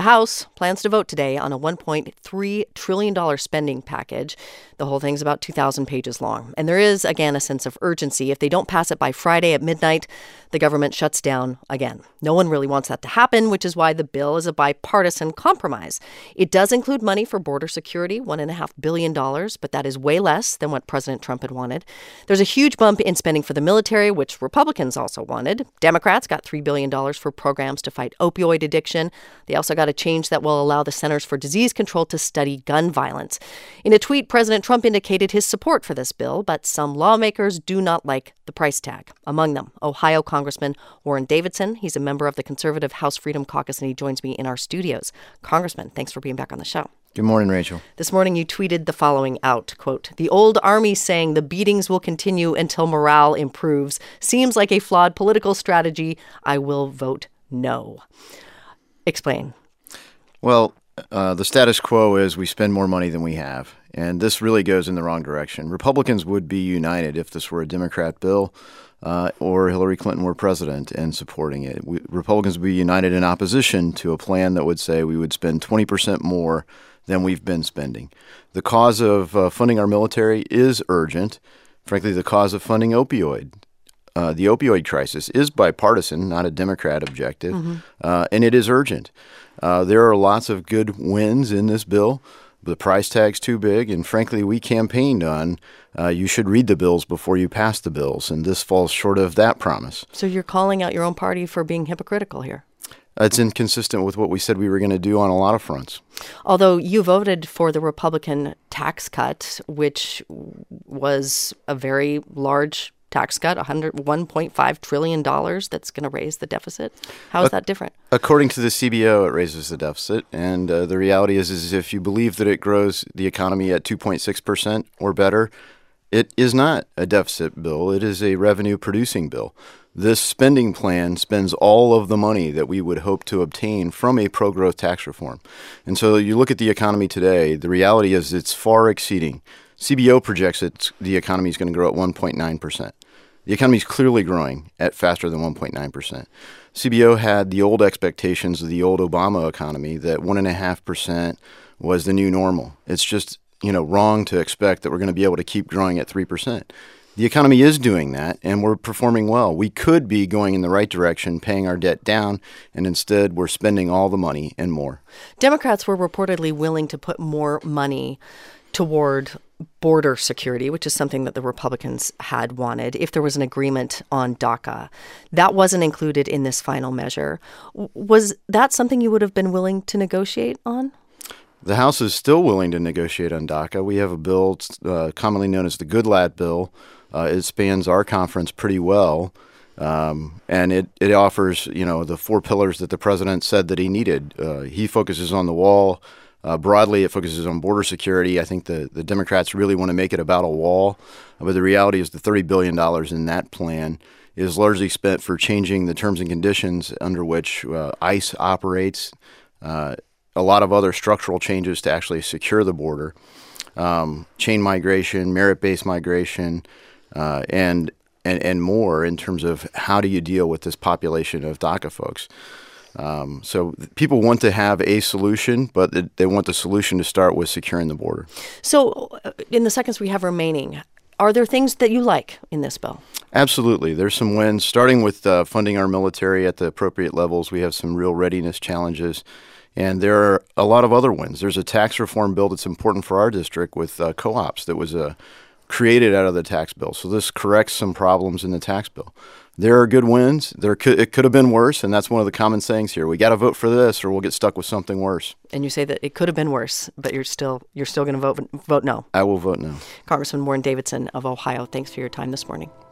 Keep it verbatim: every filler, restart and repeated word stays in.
House plans to vote today on a one point three trillion dollars spending package. The whole thing's about two thousand pages long. And there is, again, a sense of urgency. If they don't pass it by Friday at midnight, the government shuts down again. No one really wants that to happen, which is why the bill is a bipartisan compromise. It does include money for border security, one point five billion dollars, but that is way less than what President Trump had wanted. There's a huge bump in spending for the military, which Republicans also wanted. Democrats got three billion dollars for programs to fight opioid addiction. They also got a change that will allow the Centers for Disease Control to study gun violence. In a tweet, President Trump indicated his support for this bill, but some lawmakers do not like the price tag. Among them, Ohio Congressman Warren Davidson. He's a member of the conservative House Freedom Caucus, and he joins me in our studios. Congressman, thanks for being back on the show. Good morning, Rachel. This morning you tweeted the following out, quote, "The old army saying the beatings will continue until morale improves seems like a flawed political strategy. I will vote no." Explain. Well, uh, the status quo is we spend more money than we have, and this really goes in the wrong direction. Republicans would be united if this were a Democrat bill uh, or Hillary Clinton were president and supporting it. We, Republicans would be united in opposition to a plan that would say we would spend twenty percent more than we've been spending. The cause of uh, funding our military is urgent. Frankly, the cause of funding opioid Uh, the opioid crisis is bipartisan, not a Democrat objective, mm-hmm. uh, and it is urgent. Uh, there are lots of good wins in this bill. The price tag's too big, and frankly, we campaigned on uh, you should read the bills before you pass the bills, and this falls short of that promise. So you're calling out your own party for being hypocritical here? It's inconsistent with what we said we were going to do on a lot of fronts. Although you voted for the Republican tax cut, which was a very large tax cut, one point five trillion dollars, that's going to raise the deficit. How is that different? According to the C B O, it raises the deficit. And uh, the reality is, is if you believe that it grows the economy at two point six percent or better, it is not a deficit bill. It is a revenue-producing bill. This spending plan spends all of the money that we would hope to obtain from a pro-growth tax reform. And so you look at the economy today, the reality is it's far exceeding. C B O projects that the economy is going to grow at one point nine percent. The economy is clearly growing at faster than one point nine percent. C B O had the old expectations of the old Obama economy that one point five percent was the new normal. It's just, you know, wrong to expect that we're going to be able to keep growing at three percent. The economy is doing that, and we're performing well. We could be going in the right direction, paying our debt down, and instead we're spending all the money and more. Democrats were reportedly willing to put more money toward border security, which is something that the Republicans had wanted, if there was an agreement on DACA. That wasn't included in this final measure. Was that something you would have been willing to negotiate on? The House is still willing to negotiate on DACA. We have a bill uh, commonly known as the Goodlatte bill. Uh, it spans our conference pretty well, um, and it, it offers, you know, the four pillars that the president said that he needed. Uh, he focuses on the wall. Uh, broadly, it focuses on border security. I think the, the Democrats really want to make it about a wall, but the reality is the thirty billion dollars in that plan is largely spent for changing the terms and conditions under which uh, ICE operates, uh, a lot of other structural changes to actually secure the border, um, chain migration, merit-based migration, uh, and, and, and more in terms of how do you deal with this population of DACA folks. Um, so people want to have a solution, but they want the solution to start with securing the border. So in the seconds we have remaining, are there things that you like in this bill? Absolutely. There's some wins, starting with uh, funding our military at the appropriate levels. We have some real readiness challenges. And there are a lot of other wins. There's a tax reform bill that's important for our district with uh, co-ops that was uh, created out of the tax bill. So this corrects some problems in the tax bill. There are good wins. There could, it could have been worse, and that's one of the common sayings here. We got to vote for this, or we'll get stuck with something worse. And you say that it could have been worse, but you're still you're still going to vote vote no. I will vote no. Congressman Warren Davidson of Ohio, thanks for your time this morning.